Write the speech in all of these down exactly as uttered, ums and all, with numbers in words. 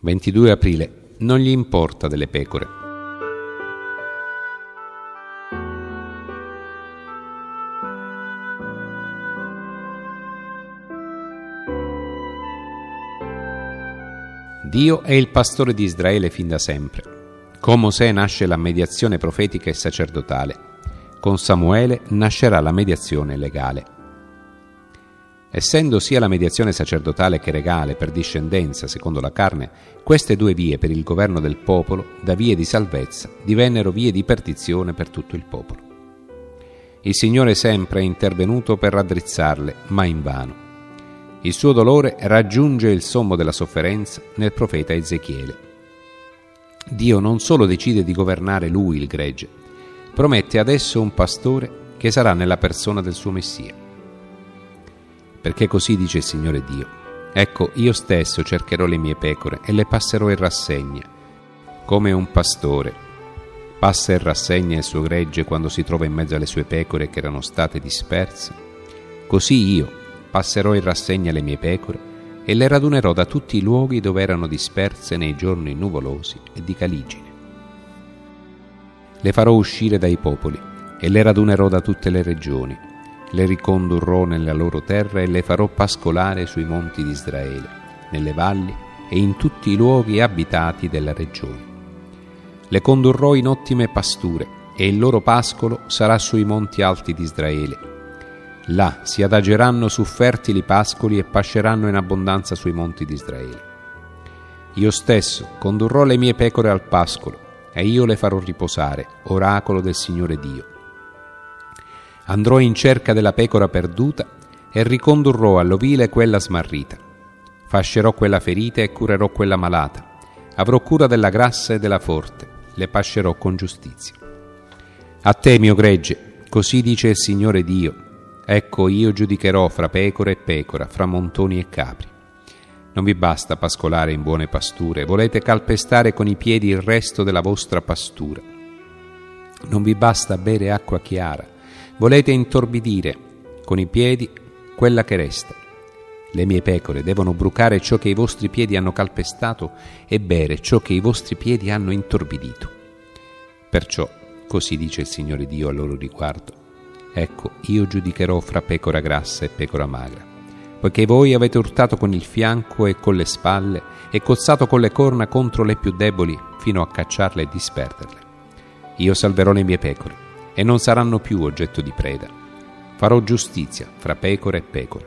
ventidue aprile. Non gli importa delle pecore. Dio è il pastore di Israele fin da sempre. Con Mosè nasce la mediazione profetica e sacerdotale. Con Samuele nascerà la mediazione legale. Essendo sia la mediazione sacerdotale che regale per discendenza secondo la carne, queste due vie per il governo del popolo, da vie di salvezza, divennero vie di perdizione per tutto il popolo. Il Signore sempre è intervenuto per raddrizzarle, ma invano. Il suo dolore raggiunge il sommo della sofferenza nel profeta Ezechiele. Dio non solo decide di governare lui il gregge, promette adesso un pastore che sarà nella persona del suo Messia. Perché così dice il Signore Dio: ecco, io stesso cercherò le mie pecore e le passerò in rassegna, come un pastore passa in rassegna il suo gregge quando si trova in mezzo alle sue pecore che erano state disperse. Così io passerò in rassegna le mie pecore e le radunerò da tutti i luoghi dove erano disperse nei giorni nuvolosi e di caligine. Le farò uscire dai popoli e le radunerò da tutte le regioni. Le ricondurrò nella loro terra e le farò pascolare sui monti di Israele, nelle valli e in tutti i luoghi abitati della regione. Le condurrò in ottime pasture e il loro pascolo sarà sui monti alti di Israele. Là si adageranno su fertili pascoli e pasceranno in abbondanza sui monti di Israele. Io stesso condurrò le mie pecore al pascolo e io le farò riposare, oracolo del Signore Dio. Andrò in cerca della pecora perduta e ricondurrò all'ovile quella smarrita. Fascerò quella ferita e curerò quella malata. Avrò cura della grassa e della forte, le pascerò con giustizia. A te, mio gregge, così dice il Signore Dio: ecco, io giudicherò fra pecora e pecora, fra montoni e capri. Non vi basta pascolare in buone pasture, volete calpestare con i piedi il resto della vostra pastura. Non vi basta bere acqua chiara, volete intorbidire con i piedi quella che resta. Le mie pecore devono brucare ciò che i vostri piedi hanno calpestato e bere ciò che i vostri piedi hanno intorbidito. Perciò, così dice il Signore Dio a loro riguardo: ecco, io giudicherò fra pecora grassa e pecora magra, poiché voi avete urtato con il fianco e con le spalle e cozzato con le corna contro le più deboli fino a cacciarle e disperderle. Io salverò le mie pecore e non saranno più oggetto di preda. Farò giustizia fra pecora e pecora.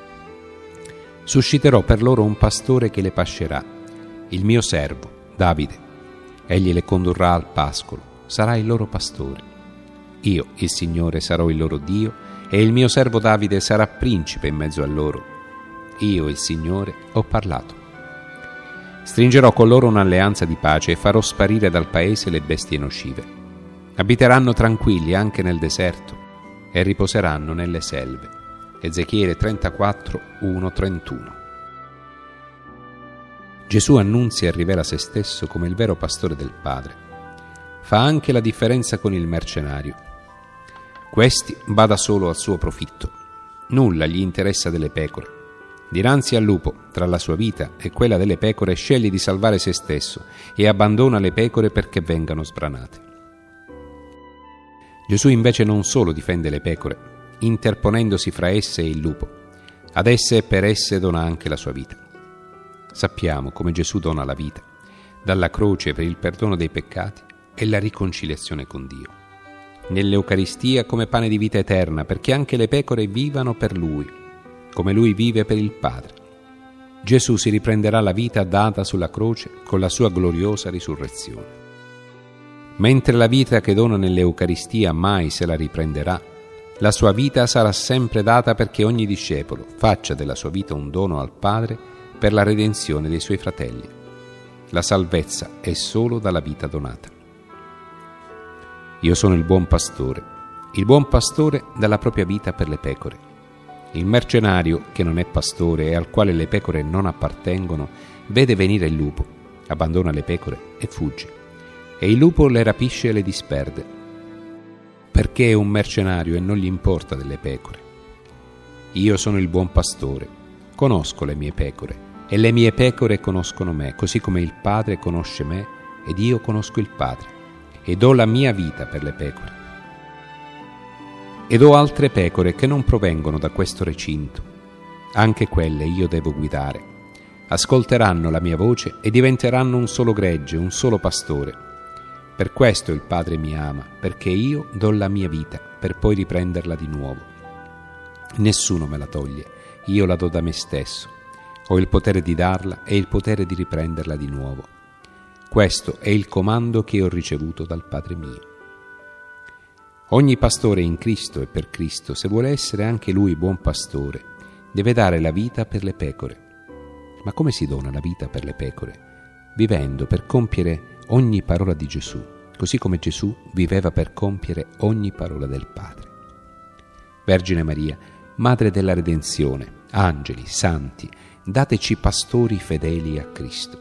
Susciterò per loro un pastore che le pascerà, il mio servo, Davide. Egli le condurrà al pascolo, sarà il loro pastore. Io, il Signore, sarò il loro Dio e il mio servo Davide sarà principe in mezzo a loro. Io, il Signore, ho parlato. Stringerò con loro un'alleanza di pace e farò sparire dal paese le bestie nocive. Abiteranno tranquilli anche nel deserto e riposeranno nelle selve. Ezechiele trentaquattro, uno trentuno. Gesù annunzia e rivela se stesso come il vero pastore del Padre. Fa anche la differenza con il mercenario. Questi bada solo al suo profitto. Nulla gli interessa delle pecore. Dinanzi al lupo, tra la sua vita e quella delle pecore, sceglie di salvare se stesso e abbandona le pecore perché vengano sbranate. Gesù invece non solo difende le pecore, interponendosi fra esse e il lupo, ad esse e per esse dona anche la sua vita. Sappiamo come Gesù dona la vita, dalla croce per il perdono dei peccati e la riconciliazione con Dio. Nell'Eucaristia come pane di vita eterna, perché anche le pecore vivano per Lui, come Lui vive per il Padre. Gesù si riprenderà la vita data sulla croce con la sua gloriosa risurrezione. Mentre la vita che dona nell'Eucaristia mai se la riprenderà, la sua vita sarà sempre data perché ogni discepolo faccia della sua vita un dono al Padre per la redenzione dei suoi fratelli. La salvezza è solo dalla vita donata. Io sono il buon pastore. Il buon pastore dà la propria vita per le pecore. Il mercenario, che non è pastore e al quale le pecore non appartengono, vede venire il lupo, abbandona le pecore e fugge. E il lupo le rapisce e le disperde, perché è un mercenario e non gli importa delle pecore. Io sono il buon pastore, conosco le mie pecore E le mie pecore conoscono me, così come il Padre conosce me ed io conosco il Padre, e do la mia vita per le pecore. Ed ho altre pecore che non provengono da questo recinto. Anche quelle io devo guidare. Ascolteranno la mia voce e diventeranno un solo gregge, un solo pastore. Per questo il Padre mi ama, perché io do la mia vita per poi riprenderla di nuovo. Nessuno me la toglie, io la do da me stesso. Ho il potere di darla e il potere di riprenderla di nuovo. Questo è il comando che ho ricevuto dal Padre mio. Ogni pastore in Cristo e per Cristo, se vuole essere anche lui buon pastore, deve dare la vita per le pecore. Ma come si dona la vita per le pecore? Vivendo per compiere ogni parola di Gesù, così come Gesù viveva per compiere ogni parola del Padre. Vergine Maria, Madre della Redenzione, angeli, santi, dateci pastori fedeli a Cristo.